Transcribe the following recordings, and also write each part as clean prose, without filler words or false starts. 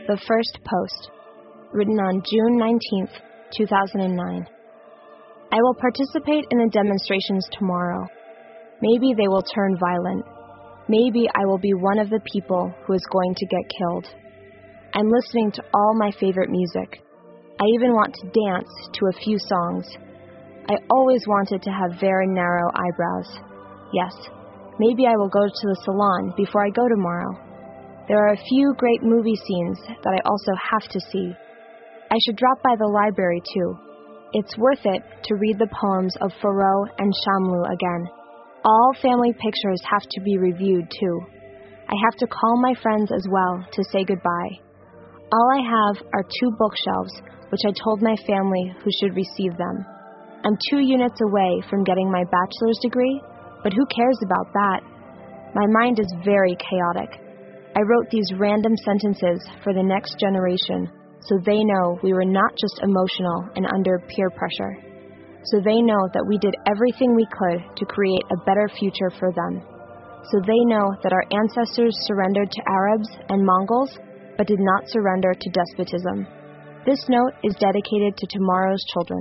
The First Post, written on June 19th, 2009. I will participate in the demonstrations tomorrow. Maybe they will turn violent. Maybe I will be one of the people who is going to get killed. I'm listening to all my favorite music. I even want to dance to a few songs. I always wanted to have very narrow eyebrows. Yes, maybe I will go to the salon before I go tomorrow. There are a few great movie scenes that I also have to see. I should drop by the library too. It's worth it to read the poems of Thoreau and Shamlou again. All family pictures have to be reviewed too. I have to call my friends as well to say goodbye. All I have are 2 bookshelves, which I told my family who should receive them. I'm 2 units away from getting my bachelor's degree, but who cares about that? My mind is very chaotic. I wrote these random sentences for the next generation, so they know we were not just emotional and under peer pressure. So they know that we did everything we could to create a better future for them. So they know that our ancestors surrendered to Arabs and Mongols, but did not surrender to despotism. This note is dedicated to tomorrow's children.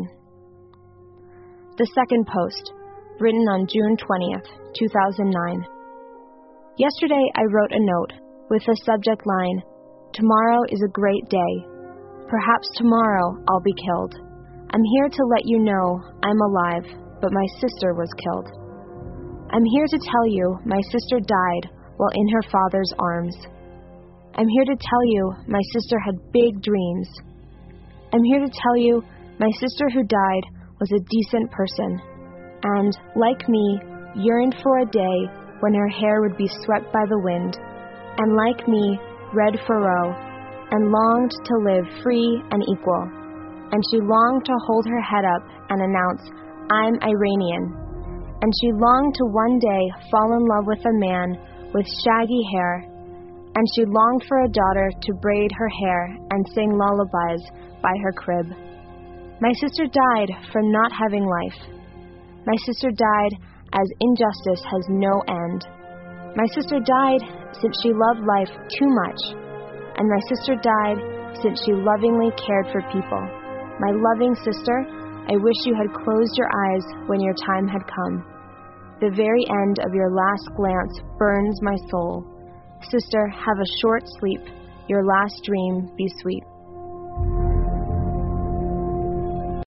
The Second Post, written on June 20th, 2009. Yesterday I wrote a note with the subject line, "Tomorrow is a great day. Perhaps tomorrow I'll be killed. I'm here to let you know I'm alive, but my sister was killed. I'm here to tell you my sister died while in her father's arms. I'm here to tell you my sister had big dreams. I'm here to tell you my sister who died was a decent person, and, like me, yearned for a day when her hair would be swept by the wind, and like me, read Thoreau, and longed to live free and equal. And she longed to hold her head up and announce, 'I'm Iranian.' And she longed to one day fall in love with a man with shaggy hair. And she longed for a daughter to braid her hair and sing lullabies by her crib. My sister died from not having life. My sister died as injustice has no end. My sister died since she loved life too much. And my sister died since she lovingly cared for people. My loving sister, I wish you had closed your eyes when your time had come. The very end of your last glance burns my soul. Sister, have a short sleep. Your last dream be sweet."